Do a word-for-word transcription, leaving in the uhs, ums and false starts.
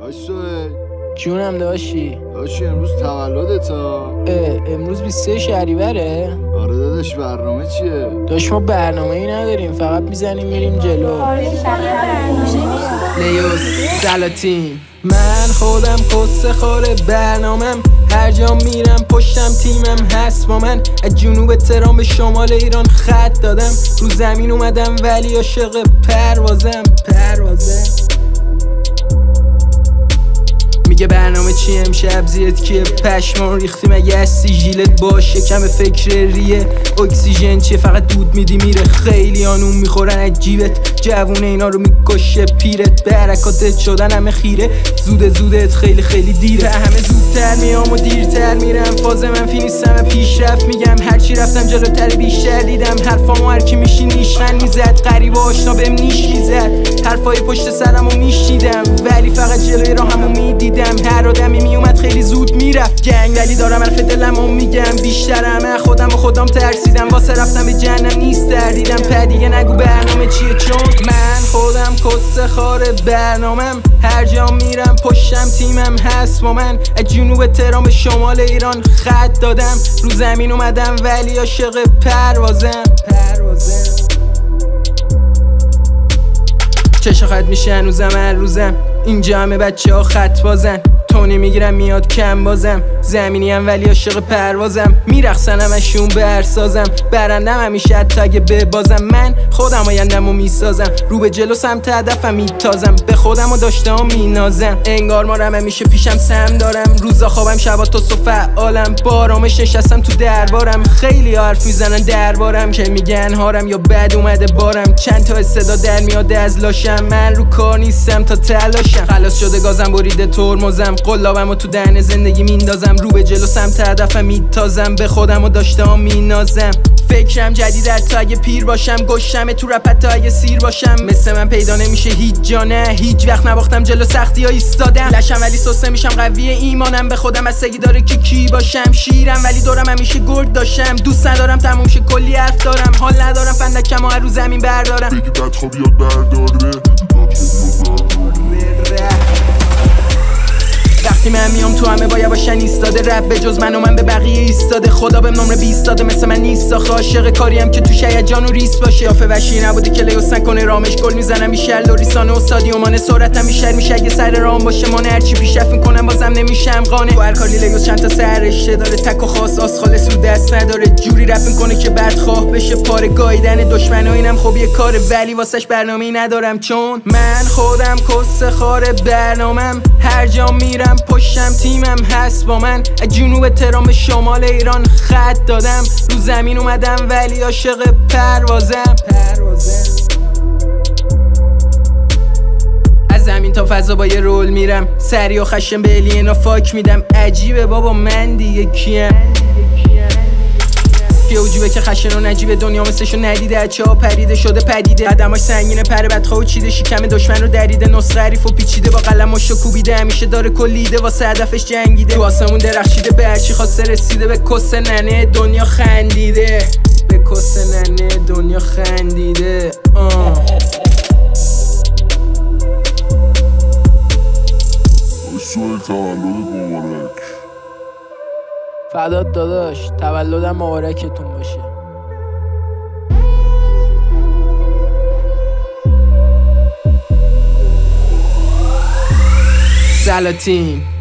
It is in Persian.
آشوه جونم داشتی داشتی امروز تولدت ها؟ امروز بیست و سه شهریوره؟ آره داداش برنامه چیه؟ داشت ما برنامه ای نداریم، فقط میزنیم میریم جلو. لیوس سلاطین من خودم قصه خوره برنامم، هر جا میرم پشتم تیمم هست با من. از جنوب تهران به شمال ایران خط دادم، رو زمین اومدم ولی عاشق پروازم پروازم میگه برنامه چی امشب زیرت کیه؟ پشمان ریختی مگه هستی ژیلت باشه کم فکر ریه؟ اکسیژن چیه؟ فقط دود میدی میره، خیلی آنون میخورن از جیبت، جوونه اینا رو میکشه پیرت، به حرکاتت شدن همه خیره، زود زودت خیلی خیلی دیره، همه زودتر میام و دیرتر میرم، فاز منفی نیستم پیشرفت میگم، هرچی رفتم جلوتر بیشتر دیدم، حرفامو هرکی میشین نیشخن میزد، غریب و آشنا بهم نیش میزد، حرفای پشت سرمو میشنیدم ولی فقط جلوی راهمو میدیدم، هر آدمی میومد خیلی زود میرفت گنگ، ولی دارم حرف دلمو میگم، بیشتر همه خودم و خودم ترسیدم، واسه رفتم به جهنم نیست دردیدم، پدیگه نگو برنامه چیه چون من خودم کسه خاره برنامم، هر جا میرم پشتم تیمم هست با من، از جنوب تهران به شمال ایران خط دادم، رو زمین اومدم ولی عاشق پروازم پروازم چشا خط میشه هنوزم هر روزم، اینجا همه بچه ها خط بازن، تونی میگیرم میاد کم بازم، زمینی هم ولی عاشق پروازم، میرخصن همشون برسازم، برندم همیشه حتی اگه ببازم، من خودم آیندم و میسازم، رو به جلو سمت هدفم میتازم، به خودم و داشته ها مینازم، انگار مارم همیشه پیشم سم دارم، روزا خوابم شبا تو فعالم، با آرامش نشستم تو دربارم، خیلی حرف میزنن دربارم که میگن هارم یا بد اومده بارم، چند تا صدا در میاد از لاشم، من رو کار نیستم تا تلاشم، خلاص شده گازم بریده ترمزم، قلابم و تو دهن زندگی میندازم، رو به جلو سمت هدفم میتازم، به خودم و داشته ها مینازم، فکرم جدید تا اگه پیر باشم، گشتم تو رپت تا اگه سیر باشم، مثل من پیدا نمیشه هیچ جا نه، هیچ وقت نباختم جلو سختی ها ایستادم، لشم ولی سسته میشم قوی ایمانم، به خودم بستگی داره که کی باشم، شیرم ولی دورم همیشه گرد داشتم، دوست ندارم تموم شه کلی حرف دارم، حال ندارم فندکم و هر رو زمین بردارم، بگی بدخواب یاد برداره وقتی من میام تو همه باید باشن ایستاده، رب به جز من و من به بقیه ایستاده، خدا بهم نمره بیست داده مثل من نیست آخه، عاشق کاریم که تو شیجان و ریس باشه، آفه وشی نبوده که لیوس نکنه رامش، گل میزنم بیشل لوریسان و استادیومان، سرعتم بیشتر میشه اگه سر رام باشه، من هرچی پیشرفت میکنم بازم نمیشم قانه، تو هر کاری لیوس چند تا سرشته داره، تک و خاص آس خالص رو دست نداره، جوری رپ میکنه که بدخواه بشه پاره، گایدن دشمنا اینم خب یه کاره، ولی واسش برنامه‌ای ندارم چون من خودم کسه خاره برنامم، هر جا میرم پشتم تیمم هست با من، از جنوب تهران به شمال ایران خط دادم، رو زمین اومدم ولی عاشق پروازم پروازم از زمین تا فضا با یه رول میرم، سری و خشم به الینا فاک میدم، عجیبه بابا من دیگه کیم، یه عجیبه که خشن و نجیبه، دنیا مثلشو ندیده، اچه ها پریده شده پدیده، قدماش سنگینه پر بدخواه و چیده، شکم دشمن رو دریده، نسخه حریف و پیچیده، با قلماشو کوبیده، همیشه داره کلیده واسه هدفش جنگیده، تو آسمون درخشیده، به هرچی خواسته رسیده، به کس ننه دنیا خندیده، به کس ننه دنیا خندیده آه. سوال تولد مبارک فدات داداش، تولدم مبارکتون باشه. سلاطین